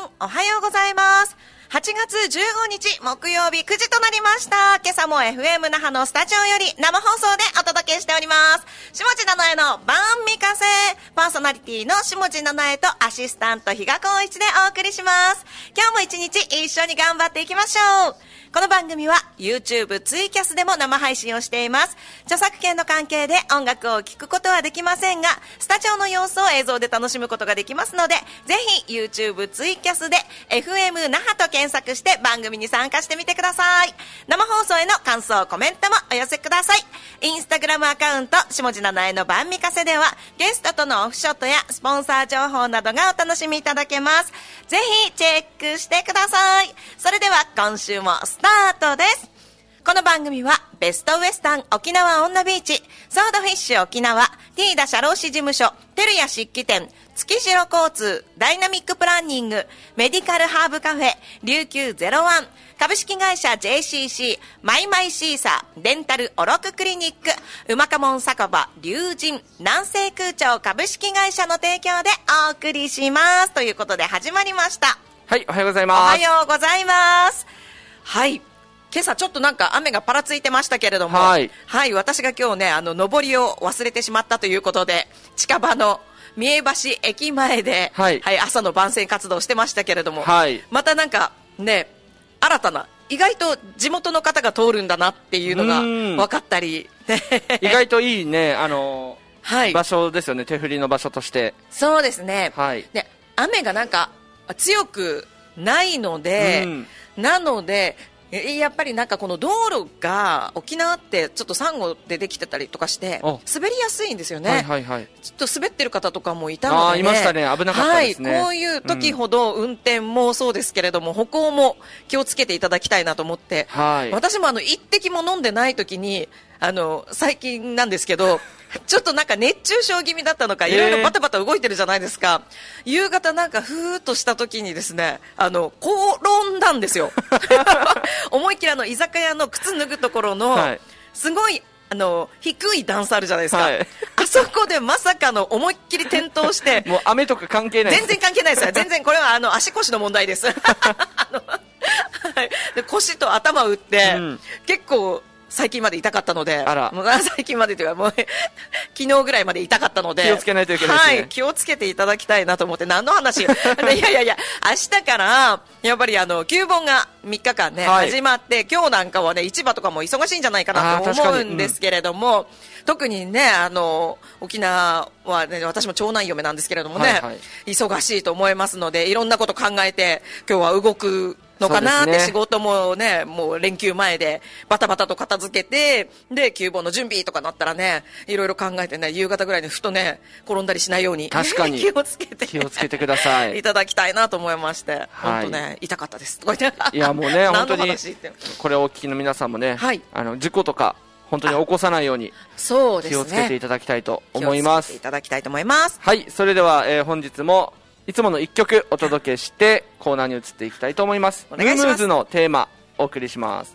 ん、おはようございます。8月15日木曜日9時となりました。今朝も FM 那覇のスタジオより生放送でお届けしております。下地七重の晩御風、パーソナリティの下地七重とアシスタント比嘉光一でお送りします。今日も一日一緒に頑張っていきましょう。この番組は YouTube ツイキャスでも生配信をしています。著作権の関係で音楽を聴くことはできませんが、スタジオの様子を映像で楽しむことができますので、ぜひ YouTube ツイキャスで FM 那覇と検索して番組に参加してみてください。生放送への感想コメントもお寄せください。インスタグラムアカウント下地七重の晩御風ではゲストとのオフショットやスポンサー情報などがお楽しみいただけます。ぜひチェックしてください。それでは今週もスタートです。この番組はベストウエスタン沖縄オンナビーチ、ソードフィッシュ沖縄、ティーダ社労士事務所、テルヤ漆器店、月城交通、ダイナミックプランニング、メディカルハーブカフェ、琉球01、株式会社 JCC、マイマイシーサー、デンタルオロククリニック、うまかもん酒場、龍神、南西空調株式会社の提供でお送りします。ということで始まりました。 はい、おはようございます。 おはようございます。はい。今朝ちょっとなんか雨がパラついてましたけれども、はい、私が今日ね、上りを忘れてしまったということで、近場の三重橋駅前で、朝の番宣活動してましたけれども、またなんかね、新たな、意外と地元の方が通るんだなっていうのが分かったり、 意外といいね、場所ですよね、手振りの場所として。 そうですね。で、雨がなんか強くないので、なので、やっぱりなんかこの道路が沖縄ってちょっとサンゴでできてたりとかして滑りやすいんですよね。ちょっと滑ってる方とかもいたので、ね、 いましたね。危なかったですね。 こういう時ほど運転もそうですけれども、歩行も気をつけていただきたいなと思って、私も一滴も飲んでない時に最近なんですけどちょっとなんか熱中症気味だったのか、いろいろバタバタ動いてるじゃないですか。夕方なんかふーっとした時にですね、転んだんですよ。思いっきり居酒屋の靴脱ぐところの、すごい低い段差あるじゃないですか。あそこでまさかの思いっきり転倒して。 もう雨とか関係ない。 全然関係ないですよ。全然これは足腰の問題です。で腰と頭を打って、結構、最近まで痛かったので、最近までというかもう昨日ぐらいまで痛かったので、 気をつけないといけないですね。 気をつけていただきたいなと思って、何の話いや、明日からやっぱり旧盆が3日間ね、始まって、今日なんかはね、市場とかも忙しいんじゃないかなと思うんですけれども、特にね、沖縄はね、私も長男嫁なんですけれどもね、忙しいと思いますので、いろんなこと考えて今日は動くのかなって、仕事もね、もう連休前でバタバタと片付けて、で旧盆の準備とかなったらね、いろいろ考えてね、夕方ぐらいにふとね、転んだりしないように、 確かに気をつけてください。 いただきたいなと思いまして、本当ね、痛かったです。 いやもうね、本当にこれをお聞きの皆さんもね、事故とか本当に起こさないように気をつけていただきたいと思います。 いただきたいと思います。 はい、それでは、本日もいつもの1曲お届けしてコーナーに移っていきたいと思います。 お願いします。 ムームーズのテーマお送りします。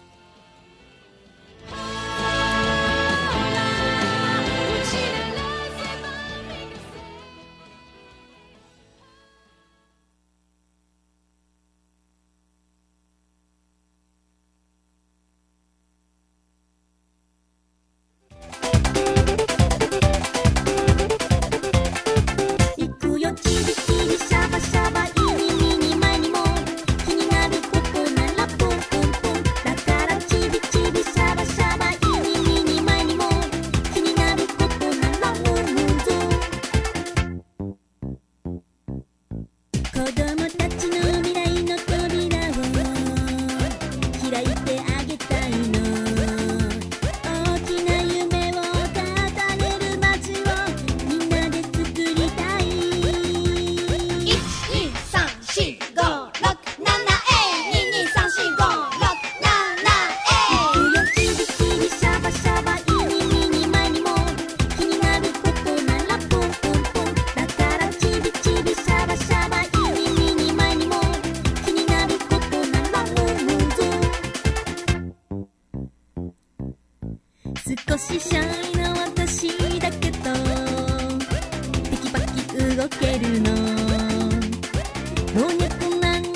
少しシャイな私だけどテキパキ動けるの老若男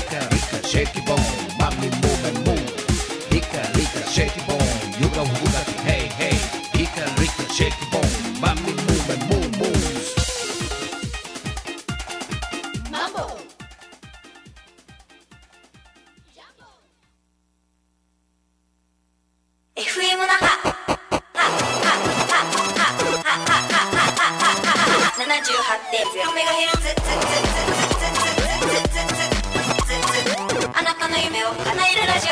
Rika Rika shake it bone Mami move and move Rika Rika shake it bone Yuga wuga ki hey hey Rika Rika shake it bone Mami move and move moves Mambo FM 那覇 78.0MHz あなたの夢を叶えるラジオ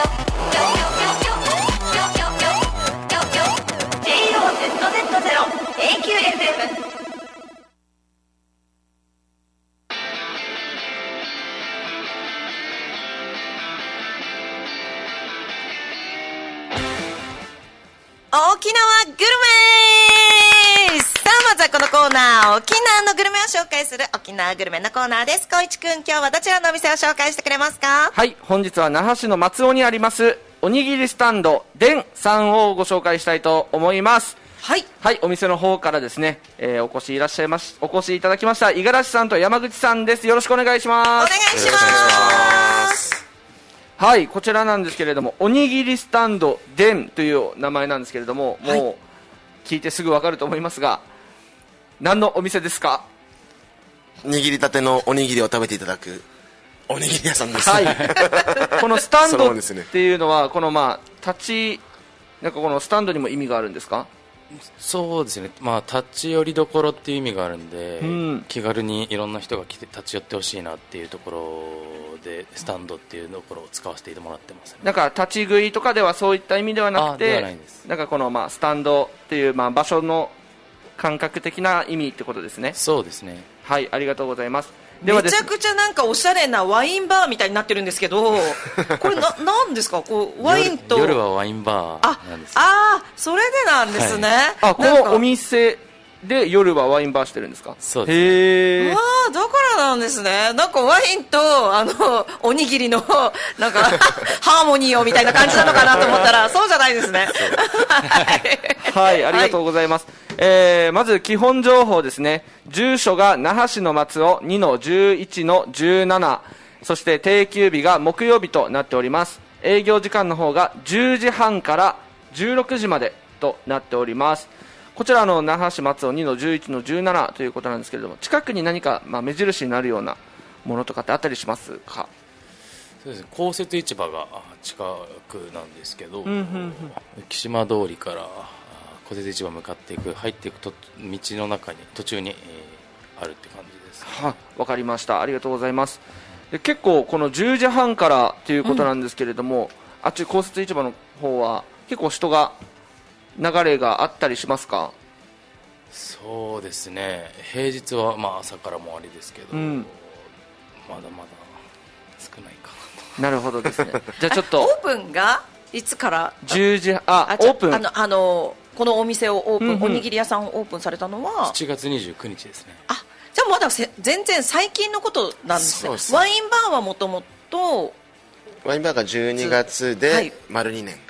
JOZZ0AQFM 沖縄グルメさあまずはこのコーナー沖縄のグルメを紹介する沖縄グルメのコーナーです。光一くん今日はどちらのお店を紹介してくれますか？ はい、本日は那覇市の松尾にありますおにぎりスタンド伝さんをご紹介したいと思います。はい、はい、お店の方からですね、お越しいただきました五十嵐さんと山口さんです。よろしくお願いします。 お願いします。 はい、こちらなんですけれどもおにぎりスタンド伝という名前なんですけれども、もう聞いてすぐ分かると思いますが何のお店ですか？ 握りたてのおにぎりを食べていただくおにぎり屋さんです、 はい、このスタンドっていうのはこのなんかこのスタンドにも意味があるんですか？ そうですね、立ち寄りどころっていう意味があるんで、気軽にいろんな人が来て立ち寄ってほしいなっていうところでスタンドっていうところを使わせてもらってます、ね、 なんか立ち食いとかではそういった意味ではなくて、なんかこのスタンドっていう場所の感覚的な意味ってことですね。 そうですね。 はい、ありがとうございます。 ではめちゃくちゃなんかおしゃれなワインバーみたいになってるんですけどこれなんですか？こうワインと夜はワインバーなんです。 それでなんですね、 はい、このお店で夜はワインバーしてるんですか？ そうです。 へー、 だからなんですね。なんかワインとおにぎりのなんかハーモニーをみたいな感じなのかなと思ったらそうじゃないですね。 はい、ありがとうございます。まず基本情報ですね。住所が那覇市の松尾 2-11-17 そして定休日が木曜日となっております。営業時間の方が10時半から16時までとなっております。こちら那覇市松尾 2-11-17 ということなんですけれども、近くに何か目印になるようなものとかってあったりしますか？ そうですね、公設市場が近くなんですけど、木島通りから公設市場向かって入っていくと道の中に途中に、あるって感じです、ね。 わかりました。ありがとうございます。で結構この10時半からということなんですけれども、あっち公設市場の方は結構人が流れがあったりしますか？ そうですね、平日は朝からもありですけど、まだまだ少ないかな。なるほどですね。じゃあちょっとオープンがいつから 10時オープンこのお店をオープン、おにぎり屋さんをオープンされたのは 7月29日ですね。 じゃあまだ全然最近のことなんですね。ワインバーはもともとワインバーが12月で丸2年、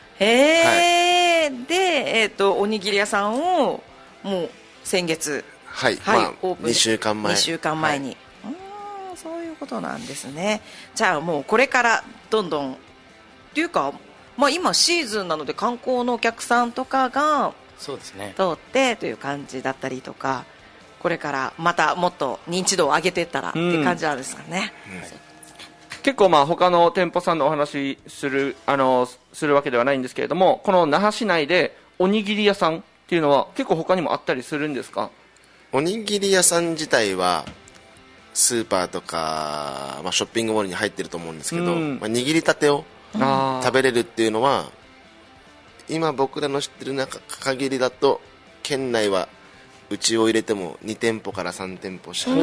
で、おにぎり屋さんをもう先月オープン 2週間前に、そういうことなんですね。じゃあもうこれからどんどんっていうか、今シーズンなので観光のお客さんとかがそうですね、 通ってという感じだったりとか、これからまたもっと認知度を上げていったらっていう感じなんですかね。 結構他の店舗さんのお話するわけではないんですけれども、この那覇市内でおにぎり屋さんっていうのは結構他にもあったりするんですか？ おにぎり屋さん自体はスーパーとか、ショッピングモールに入ってると思うんですけど、握りたてを食べれるっていうのは今僕らの知ってる中限りだと県内はうちを入れても2店舗から3店舗しかない、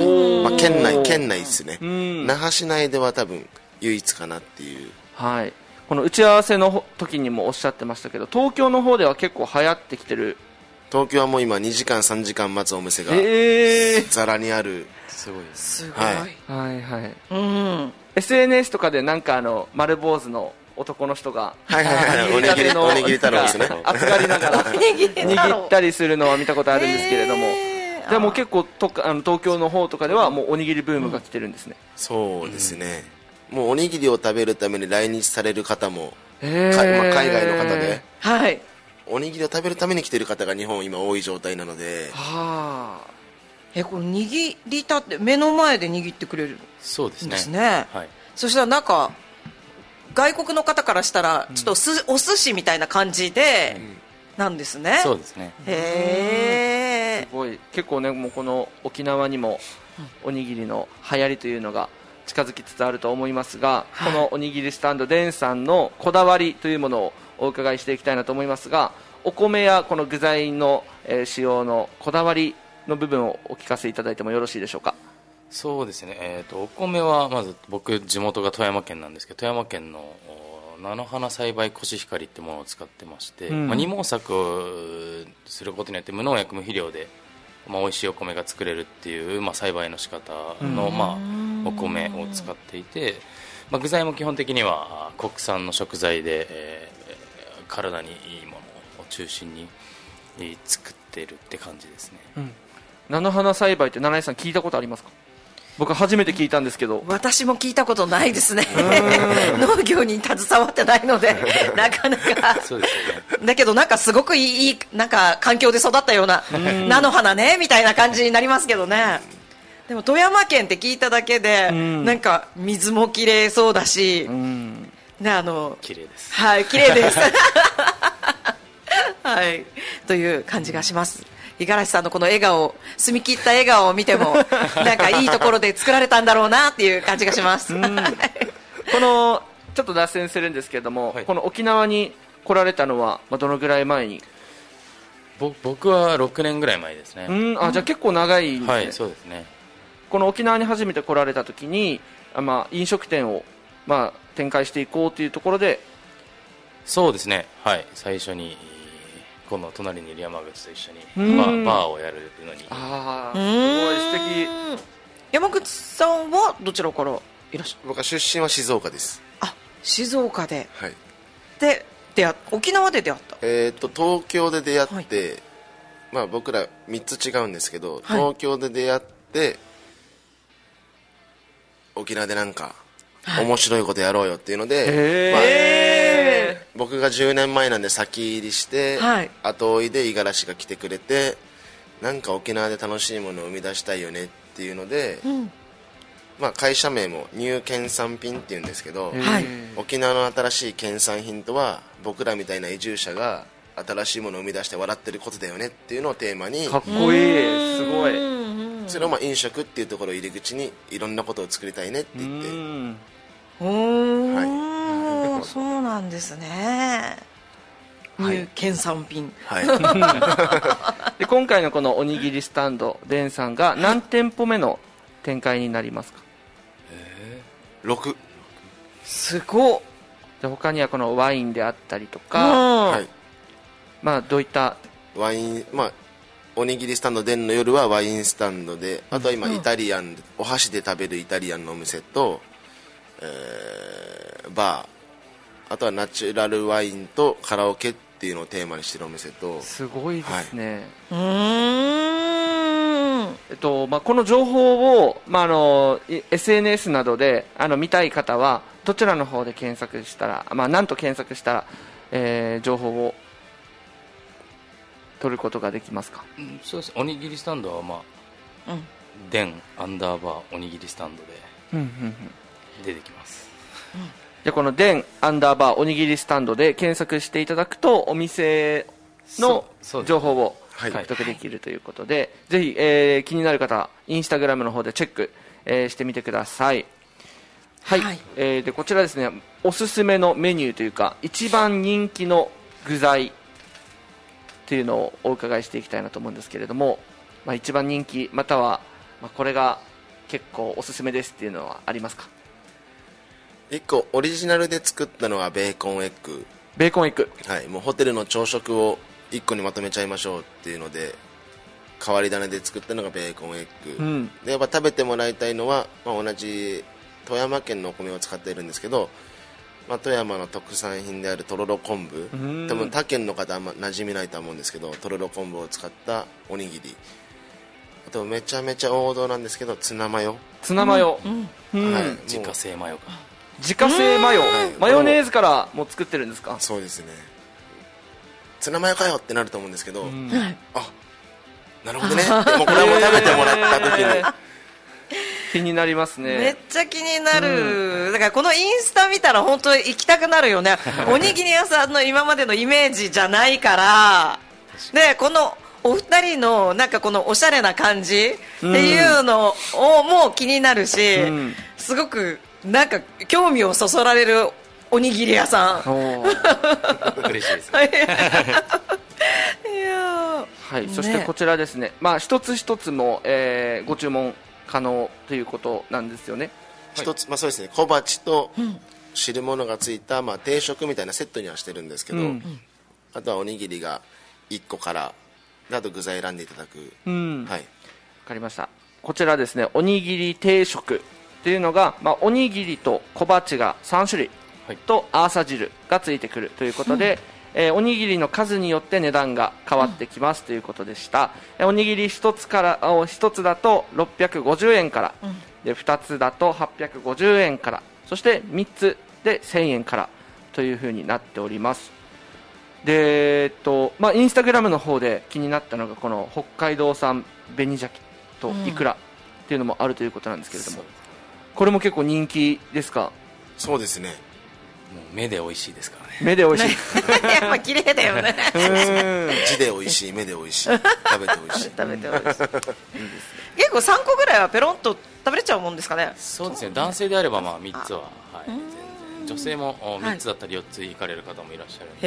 県内ですね。那覇市内では多分唯一かなっていう。 はい、この打ち合わせの時にもおっしゃってましたけど、東京の方では結構流行ってきてる。 東京はもう今2時間3時間待つお店がざらにある。 すごいですね。 はいはい。SNS とかでなんか丸坊主の男の人がおにぎり太郎ですね。 熱がりながら握ったりするのは見たことあるんですけれども、でも結構東京の方とかではもうおにぎりブームが来てるんですね。 そうですね。 もうおにぎりを食べるために来日される方も、海外の方ではいおにぎりを食べるために来てる方が日本今多い状態なので、 はあ。 この握りたって目の前で握ってくれるそうですね。 んですね。 はい。 そしたらなんか外国の方からしたらちょっとお寿司みたいな感じでなんですね。 そうですね。 へえ。 すごい結構ね、もうこの沖縄にもおにぎりの流行りというのが近づきつつあると思いますが、このおにぎりスタンドデンさんのこだわりというものをお伺いしていきたいなと思いますが、お米やこの具材の、使用のこだわりの部分をお聞かせいただいてもよろしいでしょうか。 そうですね。お米はまず僕地元が富山県なんですけど、富山県の菜の花栽培コシヒカリってものを使ってまして、二毛作をすることによって無農薬無肥料で、美味しいお米が作れるっていう、栽培の仕方の、お米を使っていて、具材も基本的には国産の食材で、体にいいものを中心に作っているって感じですね。 菜の花栽培って七重さん聞いたことありますか？僕初めて聞いたんですけど。 私も聞いたことないですね。農業に携わってないのでなかなか。 そうですよね。 だけどなんかすごくいいなんか環境で育ったような菜の花ねみたいな感じになりますけどね。でも富山県って聞いただけでなんか水もきれいそうだし、ね、 綺麗です。 はい、綺麗です。はいという感じがします。五十嵐さんのこの笑顔、澄み切った笑顔を見てもなんかいいところで作られたんだろうなっていう感じがします。 このちょっと脱線するんですけれども、この沖縄に来られたのは、どのぐらい前に？ 僕は6年ぐらい前ですね。 じゃあ結構長いんですね。 はい、そうですね。 この沖縄に初めて来られた時に、飲食店を、展開していこうというところで。 そうですね、はい、最初にこの隣にいる山口と一緒にバーをやるのに。 すごい素敵。 山口さんはどちらからいらっしゃる？ 僕は出身は静岡です。 静岡で。 はい。 で沖縄で出会った。 東京で出会って、僕ら3つ違うんですけど、東京で出会って沖縄でなんか面白いことやろうよっていうので、僕が10年前なんで先入りして、後追いで五十嵐が来てくれて、なんか沖縄で楽しいものを生み出したいよねっていうので、会社名もニュー県産品っていうんですけど、沖縄の新しい県産品とは僕らみたいな移住者が新しいものを生み出して笑ってることだよねっていうのをテーマに。 かっこいい。すごい。 それを飲食っていうところを入り口にいろんなことを作りたいねって言って。 そうなんですね。ニュー県産品。 で今回のこのおにぎりスタンドデンさんが何店舗目の展開になりますか ？6。 すごっ。 で他にはこのワインであったりとか、どういったワイン、おにぎりスタンドデンの夜はワインスタンドで、あとは今イタリアン、お箸で食べるイタリアンのお店と、バー、あとはナチュラルワインとカラオケっていうのをテーマにしてるお店と。 すごいですね。この情報を、SNS などで見たい方はどちらの方で検索したら、何と検索したら、情報を取ることができますか？ そうです。おにぎりスタンドはデンアンダーバーおにぎりスタンドで出てきます。 じゃあこのデンアンダーバーおにぎりスタンドで検索していただくとお店の情報を獲得できるということで、ぜひ、気になる方インスタグラムの方でチェック、してみてください。でこちらですね、おすすめのメニューというか一番人気の具材っていうのをお伺いしていきたいなと思うんですけれども、一番人気または、これが結構おすすめですっていうのはありますか ？1個オリジナルで作ったのはベーコンエッグ。 ベーコンエッグ、 もうホテルの朝食を1個にまとめちゃいましょうっていうので変わり種で作ったのがベーコンエッグ、でやっぱ食べてもらいたいのは、同じ富山県のお米を使っているんですけど、富山の特産品であるとろろ昆布、多分他県の方あんま馴染みないと思うんですけど、とろろ昆布を使ったおにぎり、あとめちゃめちゃ王道なんですけどツナマヨ。 ツナマヨ、 自家製マヨか。 自家製マヨ、マヨネーズからもう作ってるんですか？ そうですね。ツナマヨかよってなると思うんですけど、あ、なるほどね。でもこれはもう食べてもらった時に気になりますめっね。 ちゃ気になる、だからこのインスタ見たら本当に行きたくなるよね。おにぎり屋さんの今までのイメージじゃないから、でこのお二人のなんかこのおしゃれな感じっていうのをもう気になるし、すごくなんか興味をそそられるおにぎり屋さん。 嬉しいです。 いやはい、そしてこちらですね、まあ、一つ一つも、ご注文可能ということなんですよね。 一つ、まあそうですね、小鉢と汁物がついた、まあ、定食みたいなセットにはしてるんですけど、あとはおにぎりが1個からで、あと具材選んでいただく、はい、 わかりました。こちらですね、おにぎり定食っていうのが、まあ、おにぎりと小鉢が3種類とアーサ汁がついてくるということで、おにぎりの数によって値段が変わってきますということでした。おにぎり1つだと650円から、で2つだと850円から、そして3つで1000円からというふうになっております。でまあ、インスタグラムの方で気になったのがこの北海道産紅鮭とイクラっていうのもあるということなんですけれども、これも結構人気ですか？ そうですね、 もう目で美味しいですからね。 目で美味しい、 やっぱ綺麗だよね。 字で美味しい、目で美味しい、食べて美味しい。 食べて美味しい。結構3個ぐらいはペロンと食べれちゃうもんですかね？ そうですね、男性であればまあ3つは、はい、全然。女性も3つだったり4つ行かれる方もいらっしゃるんで、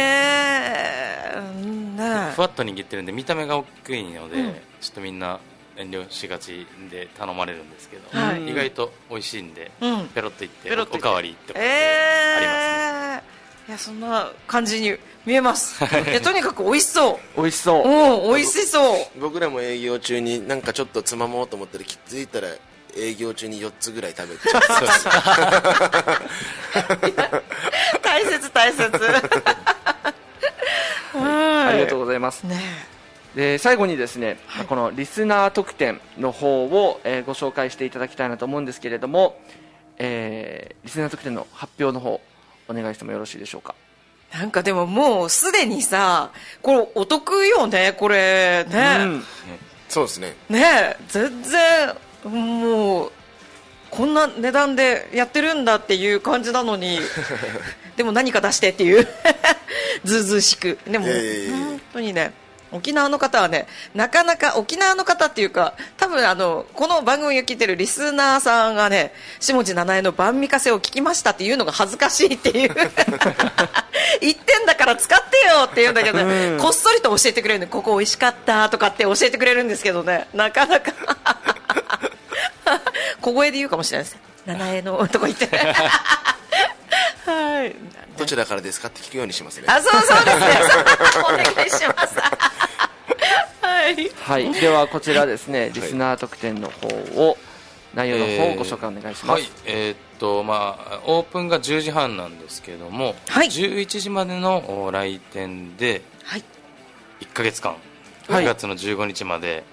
ふわっと握ってるんで見た目が大きいので、ちょっとみんな遠慮しがちで頼まれるんですけど、意外と美味しいんで、ペロッといっておかわりってことでありますね。 いや、そんな感じに見えます。とにかく美味しそう。 美味しそう。 美味しそう。 僕らも営業中になんかちょっとつまもうと思ったら気づいたら営業中に4つぐらい食べて大切大切。 ありがとうございます。で最後にですね、このリスナー特典の方を、ご紹介していただきたいなと思うんですけれども、リスナー特典の発表の方お願いしてもよろしいでしょうか。 なんかでももうすでにさ、これお得よね、これね。 そうですね。 ね、全然もうこんな値段でやってるんだっていう感じなのにでも何か出してっていうずうずうしく。でも本当にね、沖縄の方はね、なかなか沖縄の方っていうか、多分この番組を聞いてるリスナーさんがね、下地七重の晩御風を聞きましたっていうのが恥ずかしいっていう言ってんだから使ってよって言うんだけど、ね、こっそりと教えてくれるんで、ここ美味しかったとかって教えてくれるんですけどね、なかなか小声で言うかもしれないです。七重のとか言ってはい、 どちらからですかって聞くようにしますね。 そうですねお願いしますはい、ではこちらですね、リスナー特典の方を、内容の方をご紹介お願いします。 はい、まあ、オープンが10時半なんですけども、11時までの来店で、1ヶ月間、9月の15日まで、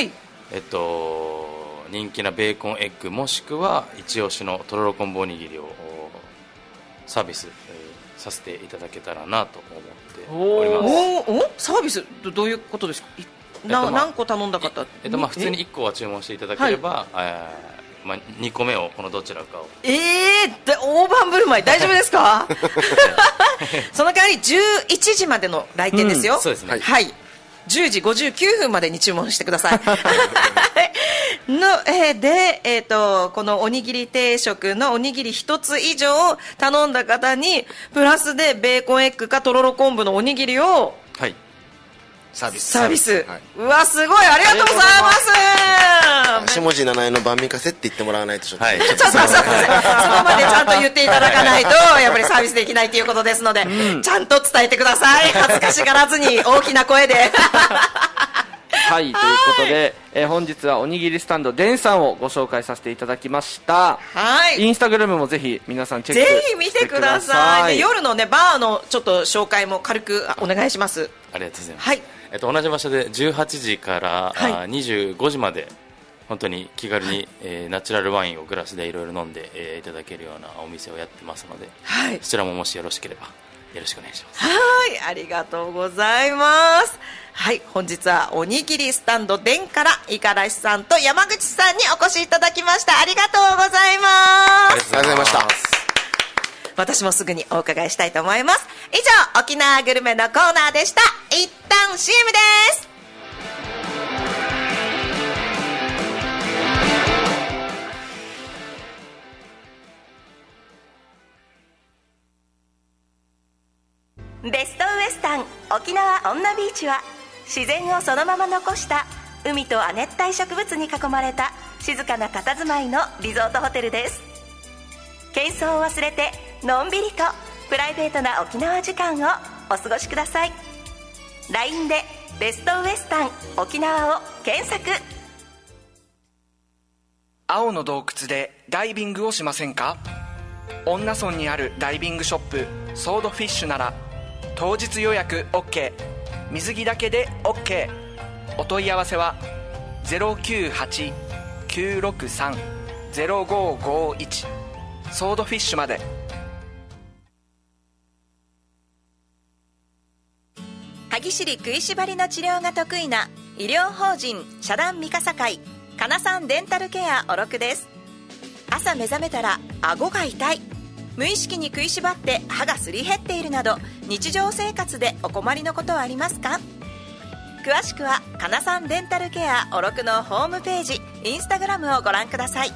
人気なベーコンエッグもしくは一押しのとろろ昆布おにぎりをサービス、させていただけたらなと思っております。 サービスどういうことですか？何個頼んだ方、 普通に1個は注文していただければ、2個目をこのどちらかを大盤振る舞い大丈夫ですか？その代わり11時までの来店ですよ。 そうですね、 はい、10時59分までに注文してくださいで、このおにぎり定食のおにぎり1つ以上頼んだ方にプラスでベーコンエッグかとろろ昆布のおにぎりをサービス、うわすごい、ありがとうございます。 下地七重の晩御風って言ってもらわないとちょっと、 そこまでちゃんと言っていただかないとやっぱりサービスできないということですので、ちゃんと伝えてください。恥ずかしがらずに大きな声ではい、ということで、本日はおにぎりスタンドデンさんをご紹介させていただきました。インスタグラムもぜひ皆さんチェックしてください。 ぜひ見てください。で、夜のねバーのちょっと紹介も軽くお願いします。 ありがとうございます。同じ場所で18時から、25時まで本当に気軽に、ナチュラルワインをグラスでいろいろ飲んで、いただけるようなお店をやってますので、 はい、 そちらももしよろしければよろしくお願いします。 はい、ありがとうございます。はい、本日はおにぎりスタンド伝から五十嵐さんと山口さんにお越しいただきました。ありがとうございます。 ありがとうございました。 私もすぐにお伺いしたいと思います。以上、沖縄グルメのコーナーでした。一旦 CM です。ベストウエスタン沖縄女ビーチは、自然をそのまま残した海と亜熱帯植物に囲まれた静かな佇まいのリゾートホテルです。喧騒を忘れてのんびりとプライベートな沖縄時間をお過ごしください。 LINE でベストウエスタン沖縄を検索。 青の洞窟でダイビングをしませんか？恩納村にあるダイビングショップソードフィッシュなら当日予約 OK、 水着だけで OK。 お問い合わせは 098-963-0551 ソードフィッシュまで。 歯ぎしり食いしばりの治療が得意な医療法人社団三笠会かなさんデンタルケアおろくです。朝目覚めたら顎が痛い、無意識に食いしばって歯がすり減っているなど、日常生活でお困りのことはありますか？詳しくはかなさんデンタルケアおろくのホームページ、インスタグラムをご覧ください。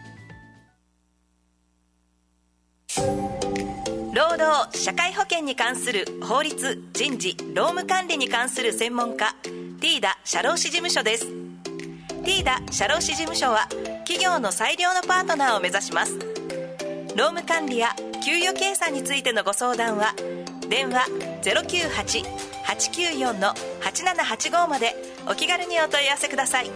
労働社会保険に関する法律人事労務管理に関する専門家、ティーダ社労士事務所です。ティーダ社労士事務所は企業の最良のパートナーを目指します。労務管理や給与計算についてのご相談は電話 098-894-8785 までお気軽にお問い合わせください。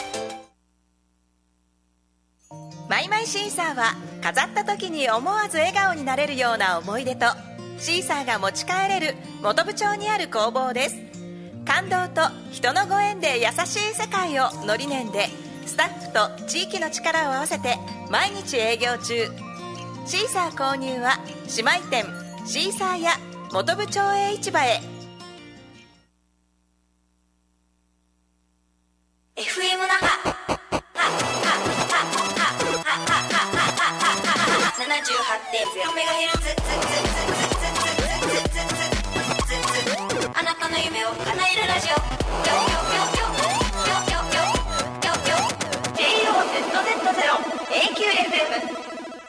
マイマイシーサーは飾った時に思わず笑顔になれるような思い出とシーサーが持ち帰れる本部町にある工房です。感動と人のご縁で優しい世界をの理念で、スタッフと地域の力を合わせて毎日営業中。シーサー購入は姉妹店シーサーや本部町営市場へ。 FM 那覇 78.0MHz、 あなたの夢を叶えるラジオ、JOZZ0AQFM。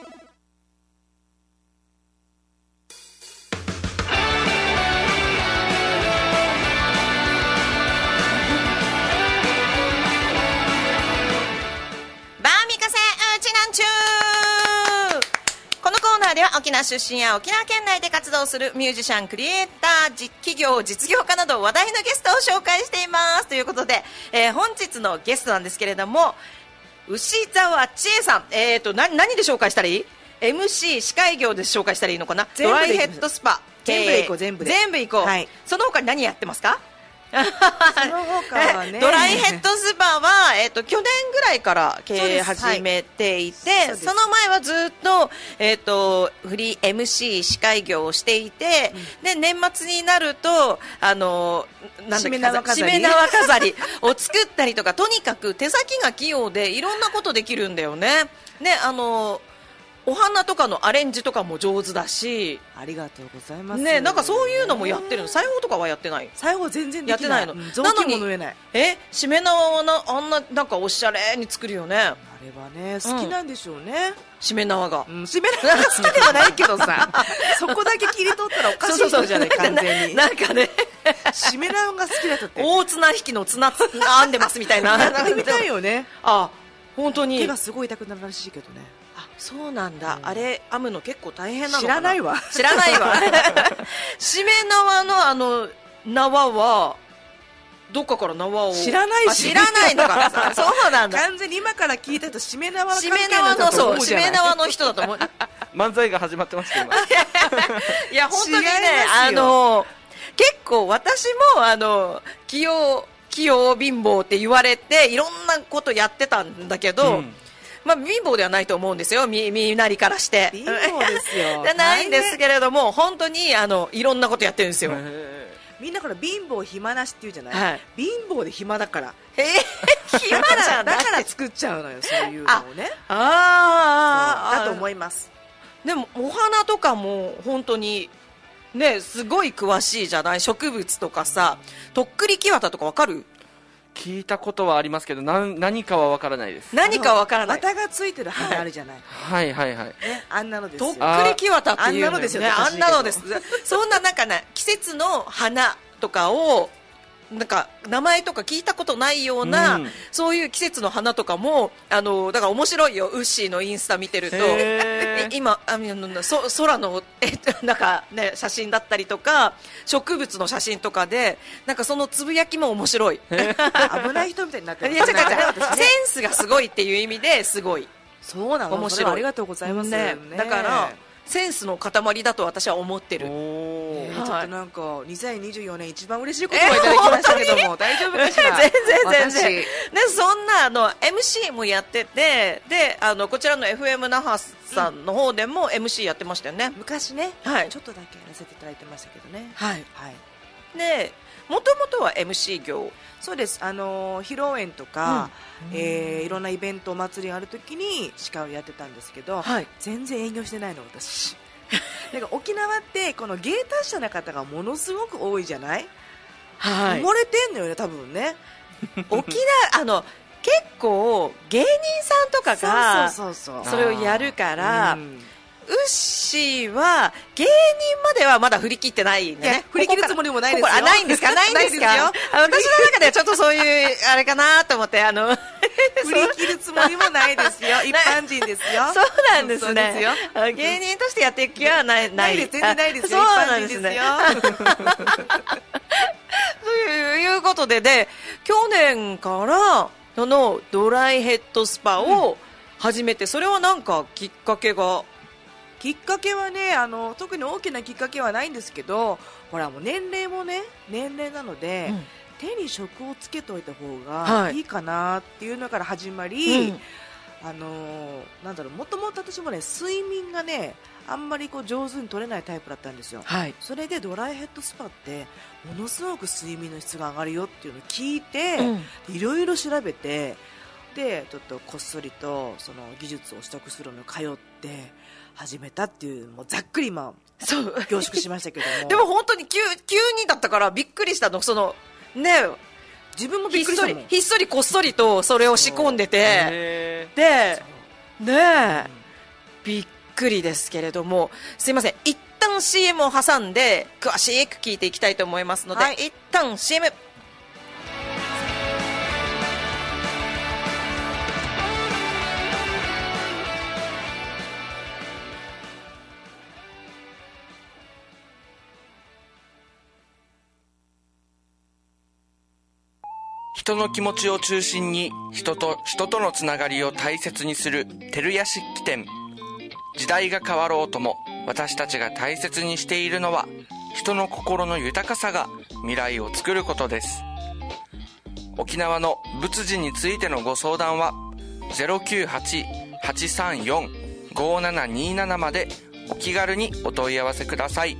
では沖縄出身や沖縄県内で活動するミュージシャン、クリエイター、企業、実業家など話題のゲストを紹介していますということで、本日のゲストなんですけれども、牛沢千恵さん、何で紹介したらいい？ MC 司会業で紹介したらいいのかな。ドライヘッドスパ全部でいこう、全部いこう、 はい、その他に何やってますか？ その他はね、 ドライヘッドスパは、去年ぐらいから経営始めていて、はい、その前はずっと、フリー MC 司会業をしていて、で年末になるとしめ縄飾りを作ったりとか、とにかく手先が器用でいろんなことできるんだよね。でお花とかのアレンジとかも上手だし。 ありがとうございます。 ね、なんかそういうのもやってるの。裁縫とかはやってない？ 裁縫全然できない。 やってないの。 雑巾も縫えない。 しめ縄はあんななんかおしゃれに作るよね。あれはね、好きなんでしょうね。 しめ縄が。 しめ縄が好きではないけどさ、そこだけ切り取ったらおかしい人じゃない、完全に。 なんかね、 しめ縄が好きだったって。 大綱引きの綱編んでますみたいな。 みたいよね。 あ、本当に。 手がすごい痛くなるらしいけどね。 そうなんだ、あれ編むの結構大変なのかな。 知らないわしめ縄の縄はどっかから縄を知らないし、 知らないのかさ。そうなんだ。 完全に今から聞いたとしめ縄のしめ縄のそうしめ縄の人だと思う。 漫才が始まってますけど。 いや本当にね、結構私も器用器用貧乏って言われていろんなことやってたんだけど、まあ、貧乏ではないと思うんですよ、みなりからして貧乏ですよじゃないんですけれども、本当にいろんなことやってるんですよ。 みんなから貧乏暇なしって言うじゃない、 はい、 貧乏で暇だから暇じゃなくてだから作っちゃうのよ、そういうのをね。 だと思います。 でもお花とかも本当にね、すごい詳しいじゃない。植物とかさ、とっくり木綿とかわかる？ 聞いたことはありますけど、何かはわからないです。 何かわからない。 綿がついてる花あるじゃない。 はいはいはい。 ね、あんなのですよ。 とっくり木綿っていう、ね、 あんなのですよね。 あんなのです。そんななんかね、季節の花とかをなんか名前とか聞いたことないような、そういう季節の花とかもだから面白いよ。ウッシーのインスタ見てると今空のなんかね、写真だったりとか植物の写真とかでなんかそのつぶやきも面白い。 危ない人みたいになってる。 いや違う違う、センスがすごいっていう意味ですごい。 そうなの。 面白い。 ありがとうございます。 ね、だからセンスの塊だと私は思ってる。 ちょっとなんか2024年一番嬉しい言葉いただきましたけども、大丈夫かしら？ 全然ね、そんなMC もやってて、でこちらの FM 那覇さんの方でも MC やってましたよね、 昔ね。 はい、 ちょっとだけやらせていただいてましたけどね。 はいはい。 でもともとは MC 業。 そうです。披露宴とか、いろんなイベントお祭りがあるときに司会をやってたんですけど、 はい、 全然営業してないの私。なんか沖縄ってこの芸達者な方がものすごく多いじゃない？はい。埋もれてんのよね、多分ね。 沖縄結構芸人さんとかがそれをやるから。ウッシーは芸人まではまだ振り切ってないんでね。 振り切るつもりもないですよ。 ないんですか？ないんですか？私の中ではちょっとそういうあれかなと思って振り切るつもりもないですよ。一般人ですよ。 そうなんですね。芸人としてやっていく気はない。 ないです。全然ないですよ。 そうなんですね。ということで去年からそのドライヘッドスパを始めて、それはなんかきっかけはね、特に大きなきっかけはないんですけど、ほらもう年齢もね、年齢なので、手に職をつけておいた方がいいかなっていうのから始まり、なんだろう、もともと私もね、睡眠がね、あんまりこう上手に取れないタイプだったんですよ。 はい、 それでドライヘッドスパってものすごく睡眠の質が上がるよっていうのを聞いて、いろいろ調べて、でちょっとこっそりとその技術を取得するのに通って始めたっていう、もうざっくり今凝縮しましたけども。 でも本当に急にだったからびっくりしたの。ね、 自分もびっくりしたもん。 ひっそりこっそりとそれを仕込んでて、でね、びっくりですけれども、すいません、一旦 CM を挟んで詳しく聞いていきたいと思いますので、はい、一旦 CM。 人の気持ちを中心に人とのつながりを大切にする照屋漆器店。時代が変わろうとも私たちが大切にしているのは人の心の豊かさが未来を作ることです。沖縄の仏事についてのご相談は 098-834-5727 までお気軽にお問い合わせください。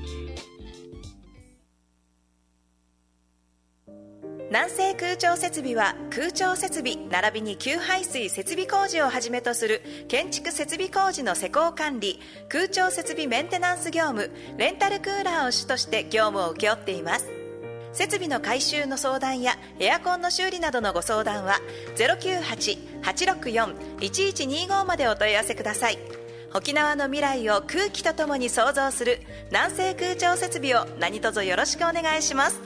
南西空調設備は空調設備並びに給排水設備工事をはじめとする建築設備工事の施工管理、空調設備メンテナンス業務、レンタルクーラーを主として業務を請け負っています。設備の改修の相談やエアコンの修理などのご相談は 098-864-1125 までお問い合わせください。沖縄の未来を空気とともに創造する南西空調設備を何卒よろしくお願いします。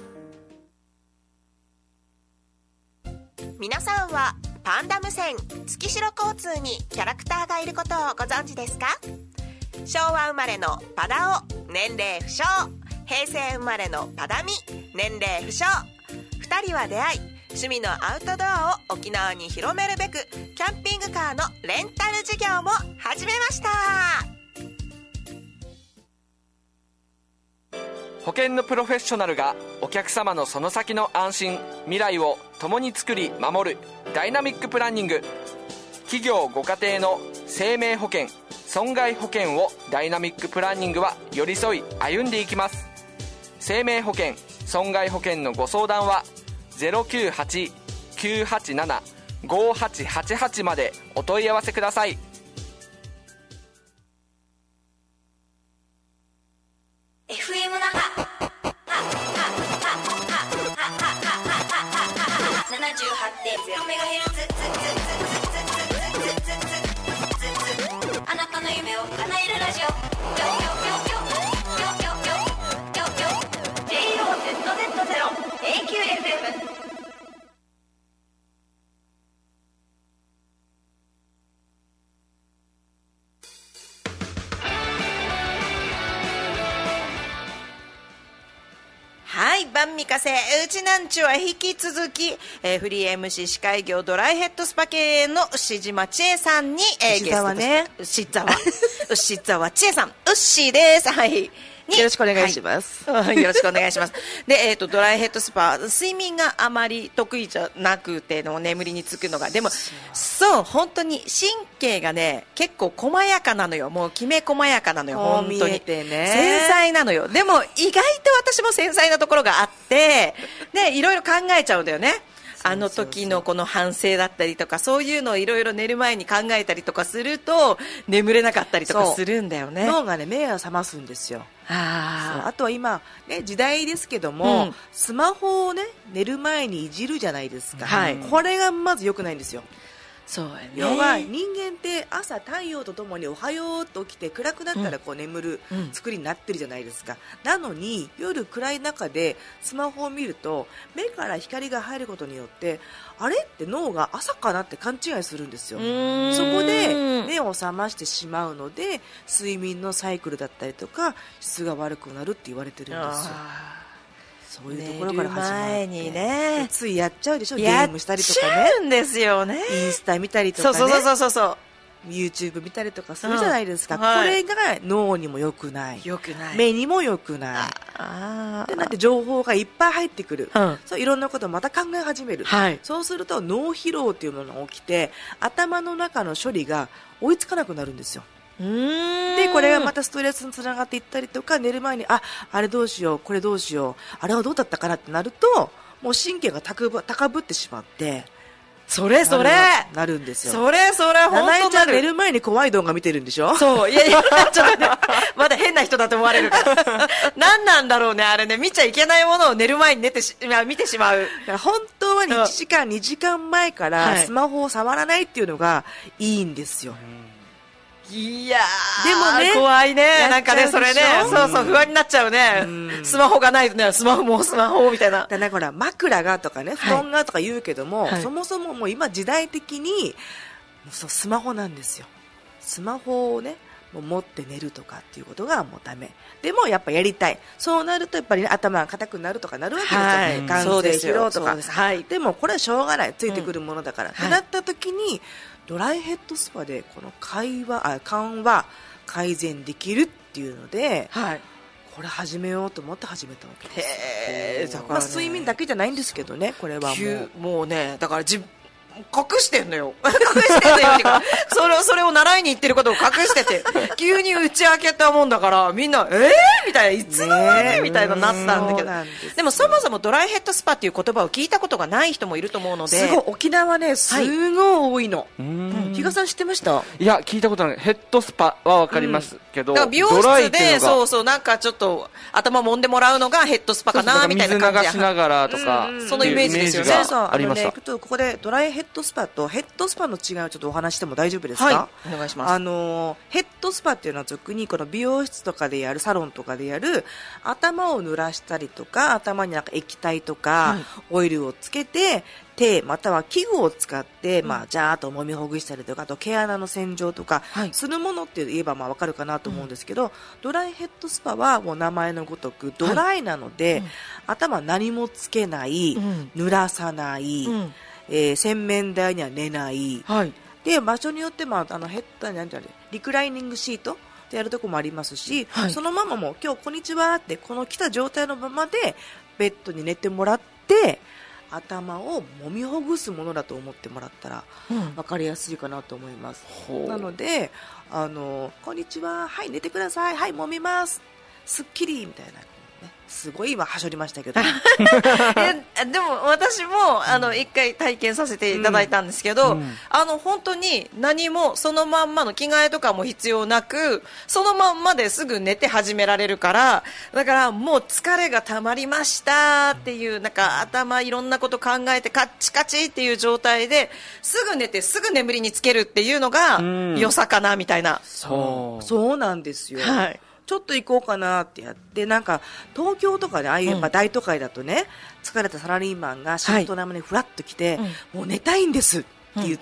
皆さんはパンダ無線月城交通にキャラクターがいることをご存知ですか？昭和生まれのパダオ、年齢不詳。平成生まれのパダミ、年齢不詳。2人は出会い、趣味のアウトドアを沖縄に広めるべくキャンピングカーのレンタル事業も始めました。 保険のプロフェッショナルがお客様のその先の安心未来を共に作り守るダイナミックプランニング。企業ご家庭の生命保険損害保険をダイナミックプランニングは寄り添い歩んでいきます。生命保険損害保険のご相談は 098-987-5888 までお問い合わせください。 FM 那覇 78.0MHz あなたの夢を叶えるラジオ JOZZ0AQFM。 はい、晩味稼うちなんちゅは引き続き、フリー MC 司会業ドライヘッドスパ経営の牛島千恵さんに、 牛沢ね牛沢千恵さん、ウッシーです。はい。 よろしくお願いします。 はい、よろしくお願いします。で、ドライヘッドスパ、睡眠があまり得意じゃなくての眠りにつくのが、でも、そう、本当に神経がね、結構細やかなのよ。もうきめ細やかなのよ、本当に。 ね、 繊細なのよ。でも、意外と私も繊細なところがあって、で、いろいろ考えちゃうんだよね。あの時のこの反省だったりとか、そういうのをいろいろ寝る前に考えたりとかすると眠れなかったりとかするんだよね。 脳がね、目を覚ますんですよ。あとは今、ね、時代ですけども、スマホをね、寝る前にいじるじゃないですか。はい、これがまず良くないんですよ。 そうやね、 要は人間って朝太陽とともにおはようと起きて暗くなったらこう眠る作りになってるじゃないですか。なのに夜暗い中でスマホを見ると目から光が入ることによってあれって脳が朝かなって勘違いするんですよ。そこで目を覚ましてしまうので睡眠のサイクルだったりとか質が悪くなるって言われてるんですよ。そういうところから始まって、 前にね、 ついやっちゃうでしょ。ゲームしたりとかね、 やっちゃうんですよね。 インスタ見たりとかね、 そう YouTube 見たりとかするじゃないですか、これが脳にも良くない、目にも良くないで、なんて情報がいっぱい入ってくる、そういろんなことをまた考え始める、そうすると脳疲労というものが起きて頭の中の処理が追いつかなくなるんですよ。でこれがまたストレスにつながっていったりとか、寝る前にあれどうしよう、これどうしよう、あれはどうだったかなってなるともう神経が高ぶってしまってそれなるんですよ。 それ本当ちゃん寝る前に怖い動画見てるんでしょ。 そう、いやちょっとね、まだ変な人だと思われるから何なんだろうね、あれね、見ちゃいけないものを寝る前に見てしまう。 本当は1時間2時間前からスマホを触らないっていうのがいいんですよ。 いやー、でもね、怖いね、なんかね、それね、そう不安になっちゃうね。スマホがないとね、スマホみたいな。 だからほら、枕がとかね、布団がとか言うけども、そもそももう今時代的にスマホなんですよ。スマホをね、もう持って寝るとかっていうことがもうダメ。でもやっぱやりたい。そうなるとやっぱり、ね、頭が硬くなるとかなるわけですよね。眼性疲労とか。でもこれはしょうがない。ついてくるものだから。ってなった時に、ドライヘッドスパでこの緩和改善できるっていうので、これ始めようと思って始めたわけです。だからね、睡眠だけじゃないんですけどね、これはもうね、だから隠してんのよっていうかそれを習いに行ってることを隠してて急に打ち明けたもんだからみんなみたいな、いつの間にみたいななったんだけど、でもそもそもドライヘッドスパっていう言葉を聞いたことがない人もいると思うので、 すごい沖縄ね、すごい多いの。比嘉さん知ってました？ いや、聞いたことない。ヘッドスパはわかりますけど、 美容室でなんかちょっと頭揉んでもらうのがヘッドスパかなみたいな感じで、 水流しながらとか、 そのイメージですよね。 ありました。 ここでドライヘッドスパとヘッドスパの違いをちょっとお話しても大丈夫ですか？ お願いします。 ヘッドスパっていうのは俗にこの美容室とかでやる、サロンとかでやる、頭を濡らしたりとか、頭になんか液体とか、オイルをつけて手または器具を使って、ジャーっと揉みほぐしたりとか、あと毛穴の洗浄とかするものって言えば分かるかなと思うんですけど、ドライヘッドスパはもう名前のごとくドライなので、頭何もつけない、濡らさない、洗面台には寝ない、で場所によってヘッドなんてリクライニングシートってやるとこもありますし、 はいそのままも今日こんにちはってこの来た状態のままでベッドに寝てもらって頭を揉みほぐすものだと思ってもらったらうん分かりやすいかなと思います、 ほうなのでこんにちは、はい寝てください、はい揉みますすっきりみたいな、ね、すごい今はしょりましたけどでも私も一回体験させていただいたんですけど、本当に何もそのまんまの着替えとかも必要なくそのまんまですぐ寝て始められるからだからもう疲れがたまりましたっていうなんか頭いろんなこと考えてカッチカチっていう状態ですぐ寝てすぐ眠りにつけるっていうのが良さかなみたいな。 そうなんですよ、 はいちょっと行こうかなってやってなんか東京とかでああいう大都会だとね、疲れたサラリーマンが仕事の合間にフラッと来て、もう寝たいんですって言って、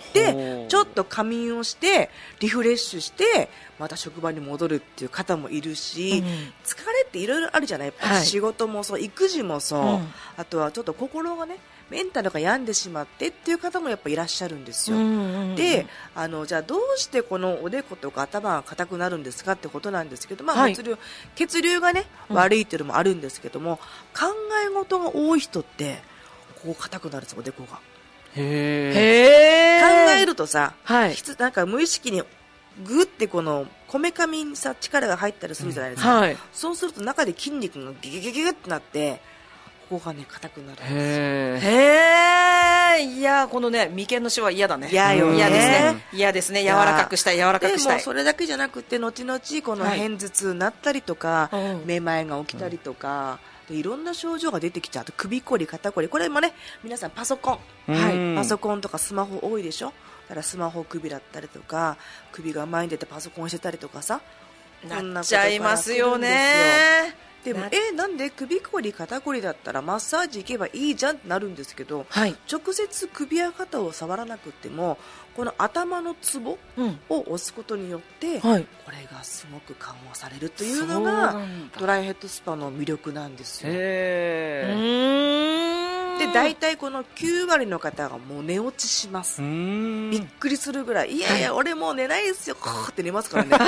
ちょっと仮眠をしてリフレッシュしてまた職場に戻るっていう方もいるし、疲れっていろいろあるじゃない、やっぱり仕事もそう育児もそう、あとはちょっと心がねメンタルが病んでしまってっていう方もやっぱいらっしゃるんですよ、でじゃあどうしてこのおでことか頭が硬くなるんですかってことなんですけど、 はい血流がね悪いっていうのもあるんですけども、考え事が多い人ってここ硬くなるんですおでこがへ考えるとさ、 はいなんか無意識にグってこのこめかみにさ力が入ったりするじゃないですか、 はいそうすると中で筋肉がギュギュギュギュってなってここがね硬くなるんですよえへえ、いやこのね眉間のシワ嫌だね。 嫌よね嫌ですね。嫌ですね。柔らかくしたい柔らかくしたい。 でもそれだけじゃなくて後々この片頭痛になったりとか、 うんめまいが起きたりとか、でいろんな症状が出てきちゃう。あと首こり肩こりこれもね皆さんパソコン、 うんパソコンとかスマホ多いでしょ。だからスマホ首だったりとか首が前に出てパソコンしてたりとかさ、 なっちゃいますよね。 でもなんで首こり肩こりだったらマッサージ行けばいいじゃんってなるんですけど、 はい直接首や肩を触らなくてもこの頭のツボを押すことによって、 はいこれがすごく緩和されるというのそうがなんだドライヘッドスパの魅力なんですよ。 へで大体この9割の方がもう寝落ちします。びっくりするぐらい、いやいや俺もう寝ないですよって寝ますからね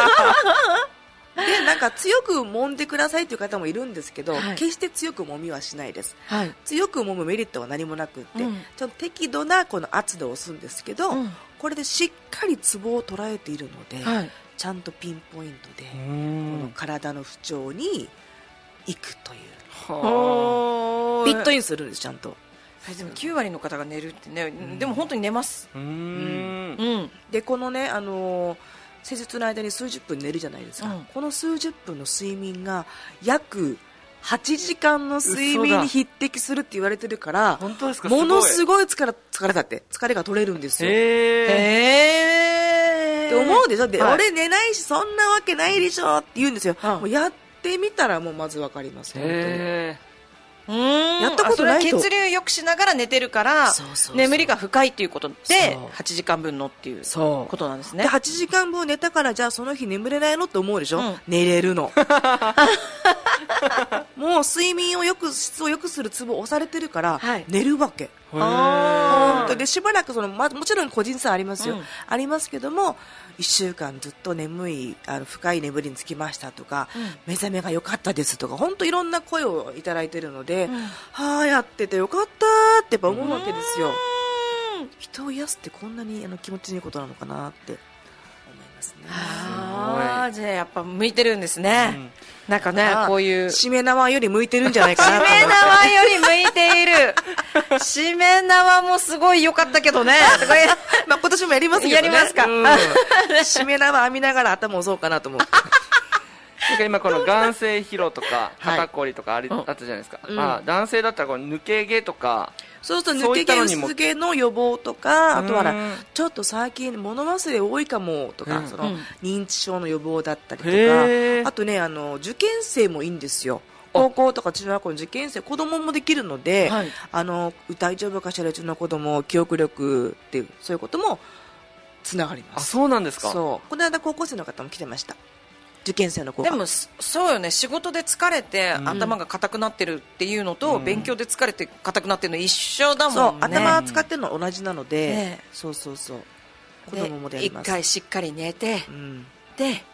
でなんか強く揉んでくださいという方もいるんですけど、 はい決して強く揉みはしないです。 はい強く揉むメリットは何もなくって、 うんちょっと適度なこの圧で押すんですけど、 うんこれでしっかりツボを捉えているので、 はいちゃんとピンポイントでこうんの体の不調に行くというおフィットインするんですちゃんと。 でも9割の方が寝るってね、でも本当に寝ます。うんでこのね施術の間に数十分寝るじゃないですか、 うんこの数十分の睡眠が約8時間の睡眠に匹敵するって言われてるから本当ですか。 ものすいごい疲れだって疲れが取れるんですよ。 へって思うでしょ。で、 はい俺寝ないしそんなわけないでしょって言うんですよ、 うんもうやってみたらもうまずわかります本当に。 えやったことないとそれは血流良くしながら寝てるからそうそうそう眠りが深いっていうことでそう 8時間分のっていうそうことなんですね。 で8時間分寝たからじゃあその日眠れないのって思うでしょ、 うん寝れるのもう睡眠を質を良くするツボを押されてるから、 はい寝るわけ。本当でしばらくもちろん個人差ありますよ、 うんありますけども1週間ずっと眠い深い眠りにつきましたとか、目覚めが良かったですとか本当いろんな声をいただいているので、はあやっててよかったってやっぱ思うわけですよ。人を癒すってこんなに気持ちいいことなのかなって思いますね。 じゃあやっぱ向いてるんですね、なんかねこういうしめ縄より向いてるんじゃないかなとしめ縄より向いているしめ縄もすごい良かったけどねまあ今年もやりますけどね。 やりますかしめ縄編みながら頭を押そうかなと思って。 なんか今この眼性疲労とかはい肩こりとかあったじゃないですか、 うんまあ、男性だったらこの抜け毛とかそうするとそう抜け毛いったのにも薄毛の予防とか、あとはうんちょっと最近物忘れ多いかもとか、 うん認知症の予防だったりとへーか、あとね受験生もいいんですよ。高校とか中学校の受験生子供もできるので、 はい大丈夫かしらうちの子供記憶力っていうそういうこともつながりまあす。 そうなんですか。 そうこの間高校生の方も来てました。受験生の子がでもそうよね仕事で疲れて頭が硬くなってるっていうのと、勉強で疲れて硬くなってるの一緒だそうもんね。 頭使ってるの同じなので、 ねそう子で供もでやります。 一回しっかり寝て、 うんで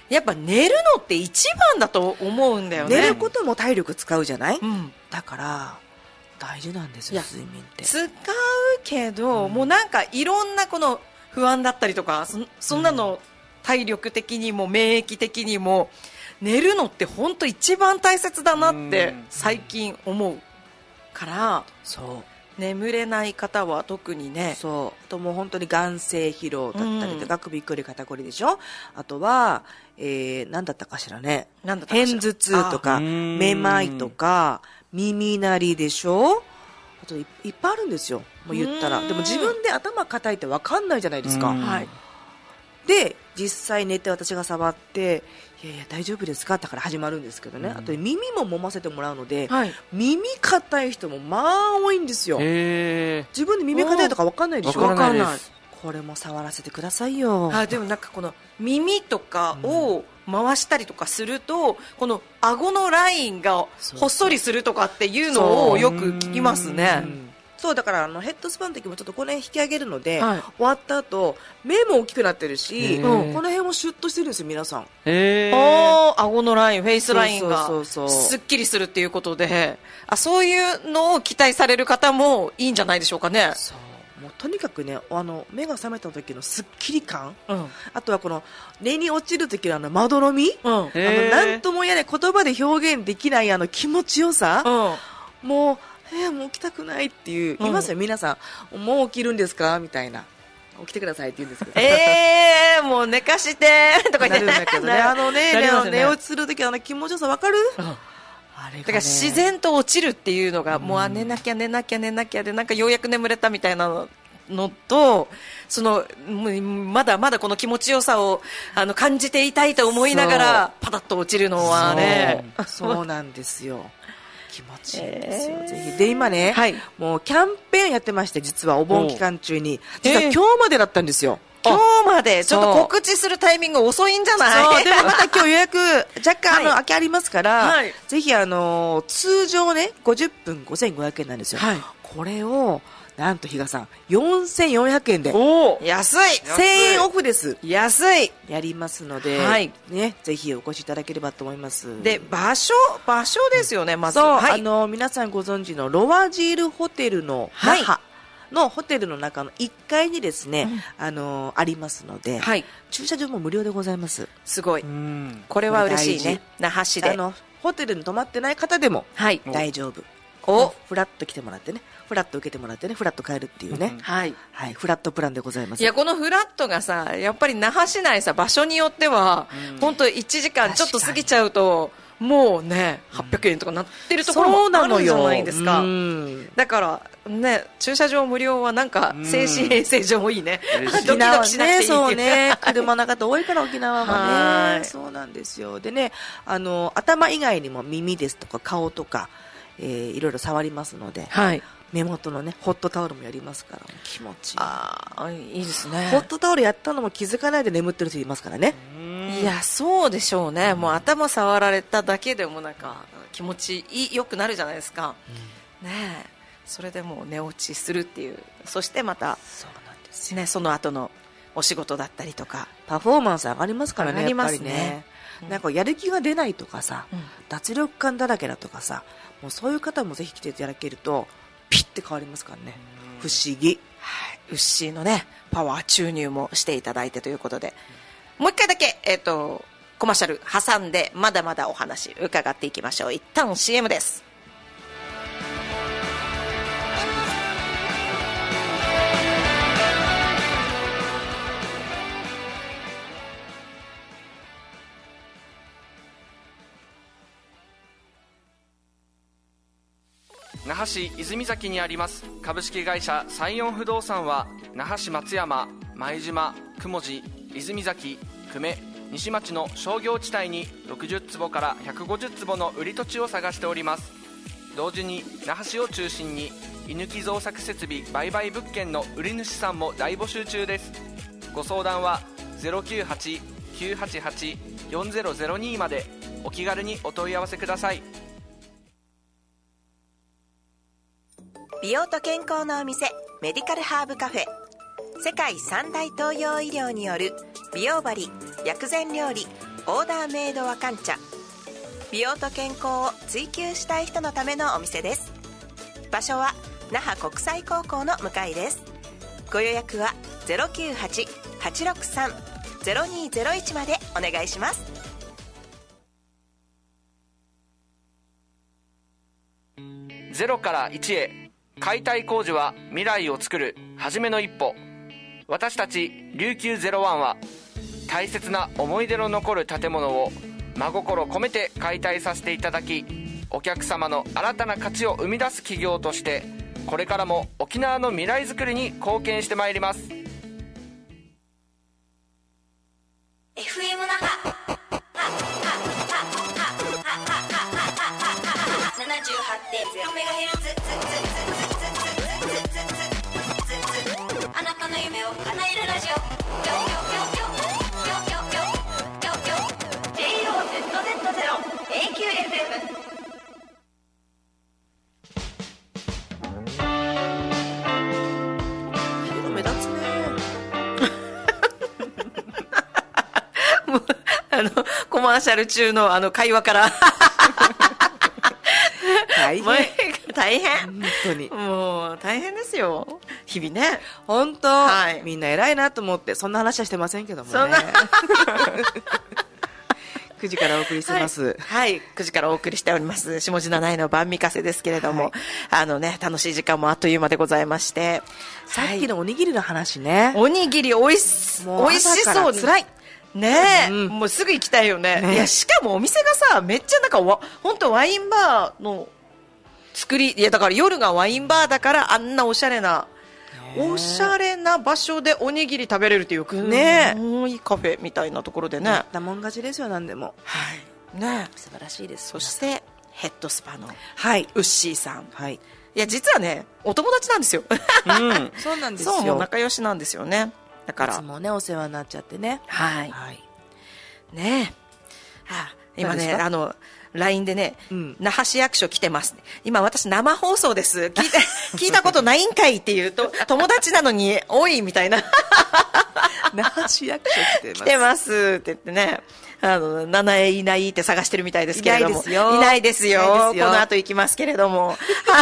やっぱ寝るのって一番だと思うんだよね。 寝ることも体力使うじゃない、だから大事なんですよ、睡眠って。 使うけど、もうなんかいろんなこの不安だったりとか、そんなの体力的にも免疫的にも寝るのって本当一番大切だなって最近思うから、眠れない方は特にね。 そうともう本当に眼性疲労だったりとか、首こり肩こりでしょ。あとは、何だったかしらね、片頭痛とかめまいとか耳鳴りでしょ。あといっぱいあるんですよ、もう言ったら。でも自分で頭固いって分かんないじゃないですか。で実際寝て私が触って、いやいや大丈夫ですかだから始まるんですけどね、あと耳も揉ませてもらうので、耳硬い人もまあ多いんですよ。自分で耳硬いとか分かんないでしょ。 分かんない。 これも触らせてくださいよ。 でもなんかこの耳とかを回したりとかすると、この顎のラインがほっそりするとかっていうのをよく聞きますね。 そうだからヘッドスパの時もちょっとこの辺引き上げるので、終わった後目も大きくなってるし、この辺もシュッとしてるんですよ皆さん。 顎のライン、フェイスラインがすっきりするっていうことで、そういうのを期待される方もいいんじゃないでしょうかね。 もうとにかくね、目が覚めた時のすっきり感、あとはこの寝に落ちる時のまどろみ、なんとも言えない言葉で表現できない気持ちよさ、もうもう起きたくないっていう、いますよ皆さん。もう起きるんですかみたいな、起きてくださいって言うんですけど、 もう寝かしてとか言ってなるんだけどね、寝落ちする時気持ちよさ分かる？ だから自然と落ちるっていうのが、もう寝なきゃ寝なきゃ寝なきゃで、なんかようやく眠れたみたいなのと、まだまだこの気持ちよさを感じていたいと思いながらパタッと落ちるのはね、 そうなんですよ。気持ちいいんですよ。ぜひで今ね、もうキャンペーンやってまして、実はお盆期間中に、実は今日までだったんですよ。 今日までちょっと告知するタイミング遅いんじゃない？ でもまた今日予約若干空きありますから、ぜひ通常ね50分5500円なんですよ。これをなんと比嘉さん4400円で、 安い、 1000円オフです。 安いやりますので、ね、ぜひお越しいただければと思います。 で場所ですよね、まず。 皆さんご存知のロワジールホテルの那覇のホテルの中の1階にですね、ありますので、駐車場も無料でございます。 すごい、これは嬉しいね。那覇市でホテルに泊まってない方でも大丈夫。フラッと来てもらってね、フラッと受けてもらってね、フラッと帰るっていうね、フラットプランでございます。 いや、このフラットがさ、やっぱり那覇市内さ、場所によっては本当1時間ちょっと過ぎちゃうともうね800円とかなってるところもあるじゃないですか。だからね、駐車場無料はなんか精神衛生上もいいね。ドキドキしなくていいっていう。 そうね、車の方多いから沖縄はね。そうなんですよ。でね、頭以外にも耳ですとか顔とか、いろいろ触りますので、目元のねホットタオルもやりますから気持ちいい。いいですね。ホットタオルやったのも気づかないで眠ってる人いますからね。 いや、そうでしょうね。もう頭触られただけでもなんか気持ちよくなるじゃないですか。ね、それでもう寝落ちするっていう。そしてまたね、その後のお仕事だったりとかパフォーマンス上がりますからね。やっぱりね、なんかやる気が出ないとかさ、脱力感だらけだとかさ、もうそういう方もぜひ来ていただけるとピッて変わりますからね。不思議。 ウッシーのねパワー注入もしていただいてということで、もう一回だけコマーシャル挟んでまだまだお話伺っていきましょう。一旦 CM です。 那覇市泉崎にあります株式会社西園不動産は、那覇市松山、前島、雲寺、泉崎、久米、西町の商業地帯に60坪から150坪の売り土地を探しております。同時に那覇市を中心に居抜き造作設備売買物件の売り主さんも大募集中です。ご相談は 098-988-4002 までお気軽にお問い合わせください。 美容と健康のお店、メディカルハーブカフェ。世界三大東洋医療による美容針、薬膳料理、オーダーメイド和カン茶。美容と健康を追求したい人のためのお店です。場所は那覇国際高校の向かいです。ご予約は 098-863-0201 までお願いします。 ゼロから1へ、解体工事は未来を作る初めの一歩。私たち琉球01は大切な思い出の残る建物を真心込めて解体させていただき、お客様の新たな価値を生み出す企業としてこれからも沖縄の未来づくりに貢献してまいります。 FM 那覇 78.0MHz あなたの夢を叶えるラジオJOZZ0AQFM。 目立つね。 もうコマーシャル中の会話から大変。 大変。 本当に。 もう大変ですよ。日々ね。 本当、 はい、 みんな偉いなと思って、そんな話はしてませんけどもね。 そんな 9時からお送りしてます。 はい、9時からお送りしております。下地七重の晩御風ですけれども、はい、楽しい時間もあっという間でございまして。 さっきのおにぎりの話ね。 おにぎり美味しそう。 辛い。 ねえ、もうすぐ行きたいよね。いや、しかもお店がさ、めっちゃ本当ワインバーの作り、いや、だから夜がワインバーだからあんなおしゃれな場所でおにぎり食べれるっていうね、いいカフェみたいなところでね。 だもん勝ちですよ、なんでも。 はい。ね、 素晴らしいです。 そしてヘッドスパのウッシーさん。 はい。 いや、実はね、お友達なんですよ。 そうなんですよ。 そう、もう仲良しなんですよね。だから。 いつもね、お世話になっちゃってね。 はい。ねえ。今ね、LINE でね、那覇市役所来てます。今私生放送です。聞いたことないんかいって言うと、友達なのに多いみたいな。 那覇市役所来てますって言ってね。七重いないって探してるみたいですけれども。いないですよ。この後行きますけれども。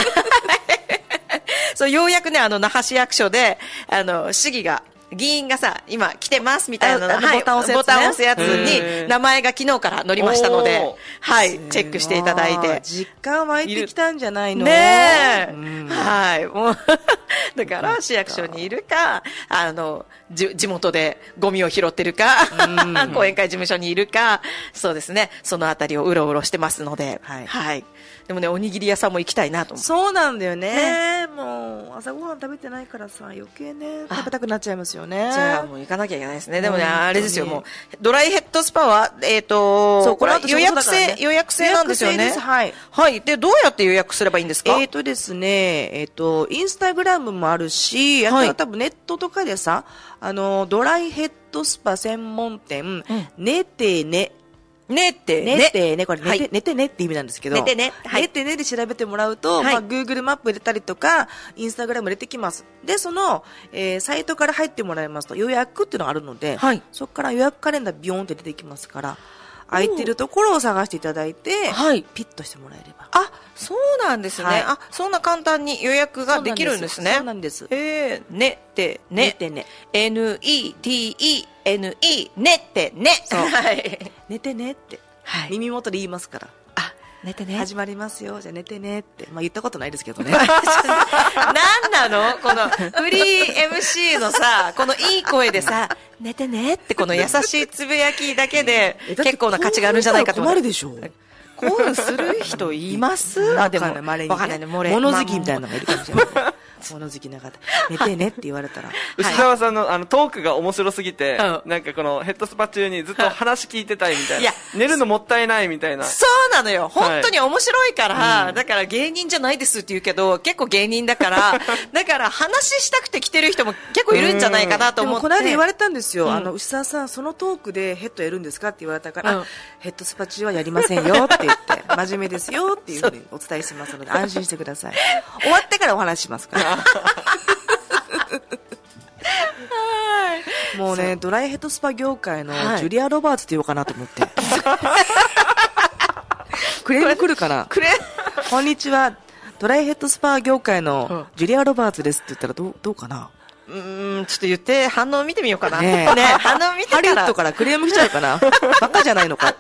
そう、ようやくね、那覇市役所で、市議が、議員がさ、今来てますみたいなの、ボタン押すやつに名前が昨日から載りましたので、はい、チェックしていただいて。 実感湧いてきたんじゃないの？ ねえ。はい。もう、だから市役所にいるか、地元でゴミを拾ってるか、講演会事務所にいるか、そうですね、そのあたりをうろうろしてますので、はい。でもね、おにぎり屋さんも行きたいなと思って。 そうなんだよね。もう、朝ごはん食べてないからさ、余計ね、食べたくなっちゃいますよね。 じゃあもう行かなきゃいけないですね。でもね、あれですよ、もう、ドライヘッドスパは、 そう、これは予約制なんですよね。 はい。 はい。で、どうやって予約すればいいんですか？ ですね、インスタグラムもあるし、あとは多分ネットとかでさ、ドライヘッドスパ専門店、ねてね。 ねってね、これ寝てねって意味なんですけど、寝てねで調べてもらうと、Google マップ入れたりとか、インスタグラム入れてきます。で、その、サイトから入ってもらいますと、予約っていうのがあるので、そこから予約カレンダービヨーンって出てきますから、空いてるところを探していただいて、ピッとしてもらえれば。 あ、そうなんですね。そんな簡単に予約ができるんですね。 そうなんです。 ねってね。NETENE、ねってね。 はい。寝てねって。耳元で言いますから。 寝てね。 始まりますよ。じゃあ寝てねって。まあ言ったことないですけどね。 なんなのこのフリー MC のさ、このいい声でさ、寝てねってこの優しいつぶやきだけで結構な価値があるんじゃないかと思う。 困るでしょ。 興奮する人いますでも、わかんないね。 物好きみたいなのがいるかもしれない。物好きな方。寝てねって言われたら。 牛沢さんのトークが面白すぎて、なんかこのヘッドスパ中にずっと話聞いてたいみたいな。寝るのもったいないみたいな。 そうなのよ。本当に面白いから、だから芸人じゃないですって言うけど、結構芸人だから、だから話したくて来てる人も結構いるんじゃないかなと思って。 でもこの間言われたんですよ。牛沢さん、そのトークでヘッドやるんですかって言われたから、ヘッドスパ中はやりませんよって言って、真面目ですよっていうふうにお伝えしますので、安心してください。終わってからお話しますから。 もうね、ドライヘッドスパ業界のジュリア・ロバーツって言おうかなと思って。クレーム来るかな。こんにちは、ドライヘッドスパ業界のジュリア・ロバーツですって言ったらどうかな。 ちょっと言って反応見てみようかな。 ね反応見てから。 ハリウッドからクレーム来ちゃうかな。バカじゃないのかって。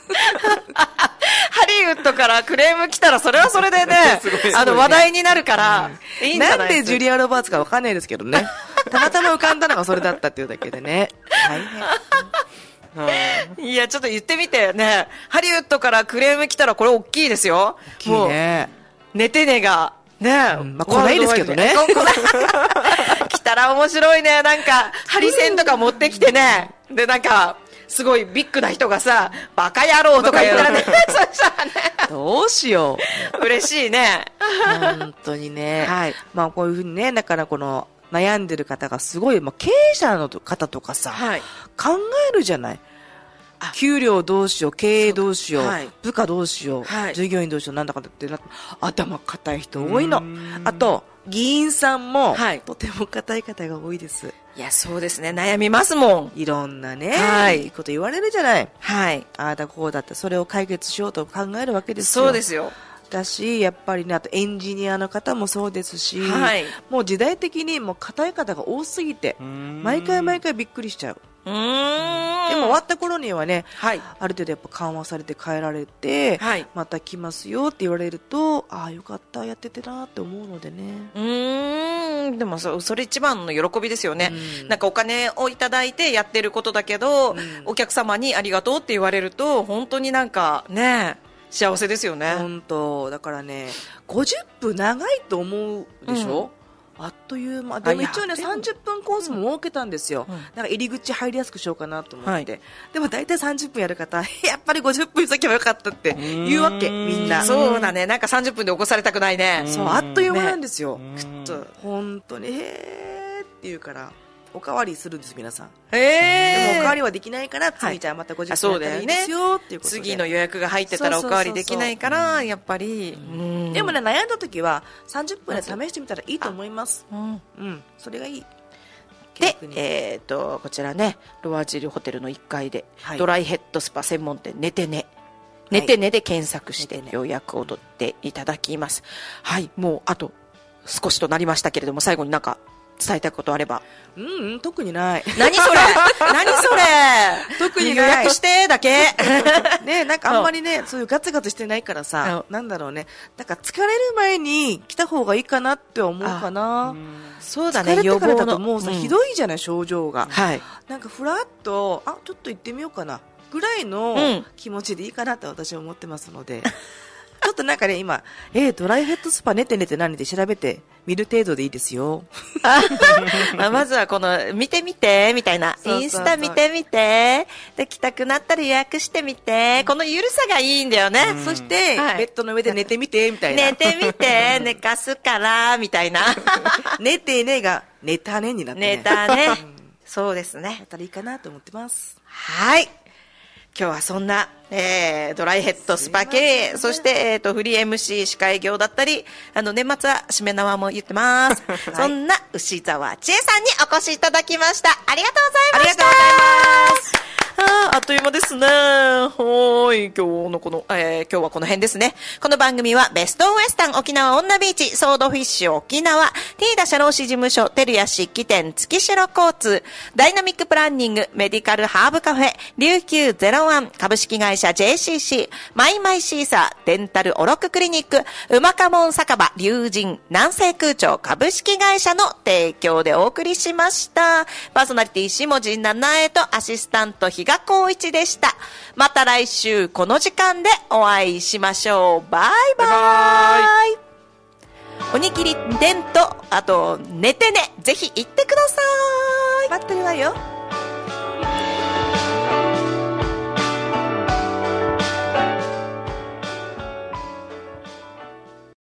ハリウッドからクレーム来たらそれはそれでね、話題になるから、いいんじゃないなんでジュリア・ロバーツかわかんないですけどね。たまたま浮かんだのがそれだったっていうだけでね。大変。いや、ちょっと言ってみてね。ハリウッドからクレーム来たらこれ大きいですよ。 大きいね。 寝てねが。ねえ。 まあ、来ないですけどね。 来たら面白いね。なんか、ハリセンとか持ってきてね。で、なんか、すごいビッグな人がさ、バカ野郎とか言ったらね、そしたらね。 どうしよう。嬉しいね。 本当にね。はい。まあこういうふうにね、だからこの悩んでる方がすごい、まあ経営者の方とかさ、はい、考えるじゃない。給料どうしよう、経営どうしよう、はい、部下どうしよう、はい、従業員どうしよう、なんだかって頭固い人多いの。あと、議員さんも、はい、とても固い方が多いです。 いや、そうですね。悩みますもん。 いろんなね、はい、いいこと言われるじゃない。 はい。 ああだこうだって、それを解決しようと考えるわけですよ。 そうですよ。 だし、やっぱりね、あとエンジニアの方もそうですし、はい、もう時代的にもう固い方が多すぎて、毎回びっくりしちゃう。でも終わった頃にはね、はい、ある程度やっぱ緩和されて変えられて、はい、また来ますよって言われると、ああよかったやっててなって思うのでね。 でもそれ一番の喜びですよね。なんかお金をいただいてやってることだけど、お客様にありがとうって言われると本当になんかね幸せですよね。 本当だからね、50分長いと思うでしょ。あっという間でも一応ね30分コースも設けたんですよ。なんか入り口入りやすくしようかなと思って、はい、でも大体30分やる方やっぱり50分先はよかったって言うわけみんな。 そうだね、なんか30分で起こされたくないね。 そうあっという間なんですよ。本当にへーって言うからおかわりするんです皆さん。でもおかわりはできないから次じゃあまた50分やったらいいですよっていうことで、 次の予約が入ってたらおかわりできないからやっぱりでもね悩んだ時は30分で試してみたらいいと思います。それがいい。 で、こちらねロワジルホテルの1階で、はい、ドライヘッドスパ専門店寝てねで検索して予約を取っていただきます。はい、もうあと少しとなりましたけれども最後になんか伝えたいことあれば。 特にない。 何それ特にない。 予約してだけね、なんかあんまりね、そういうガツガツしてないからさ、なんだろうね。なんか疲れる前に来た方がいいかなって思うかな。 そうだね、 疲れてからだともうさ、ひどいじゃない、症状が。はい。なんかふらっと、ちょっと行ってみようかな。ぐらいの気持ちでいいかなって私は思ってますので。ちょっとなんかね、今、ドライヘッドスパ寝て何で調べて見る程度でいいですよ。 まずはこの、見てみて、みたいな。インスタ見てみて、で、来たくなったら予約してみて、このゆるさがいいんだよね。 そして、ベッドの上で寝てみて、みたいな。 寝てみて、寝かすから、みたいな。 寝てねが、寝たねになってね。 寝たね。そうですね。 だったらいいかなと思ってます。 はい。今日はそんな、ドライヘッドスパ系、そして、フリー MC 司会業だったり、年末は締め縄も言ってます。はい、そんな牛沢千恵さんにお越しいただきました。ありがとうございました。ありがとうございます。あっという間ですね。はい。今日はこの辺ですね。この番組はベストウエスタン沖縄女ビーチ、ソードフィッシュ沖縄、ティーダ社労士事務所、テルヤ漆器店、月城交通、ダイナミックプランニング、メディカルハーブカフェ、琉球01、株式会社 JCC、マイマイシーサー、デンタルオロッククリニック、うまかもん酒場、龍神、南西空調株式会社の提供でお送りしました。パーソナリティ下地七重とアシスタント比嘉光一でした。また来週この時間でお会いしましょう。バイバイ。おにぎり店とあと寝てね、ぜひ行ってください。 待ってるわよ。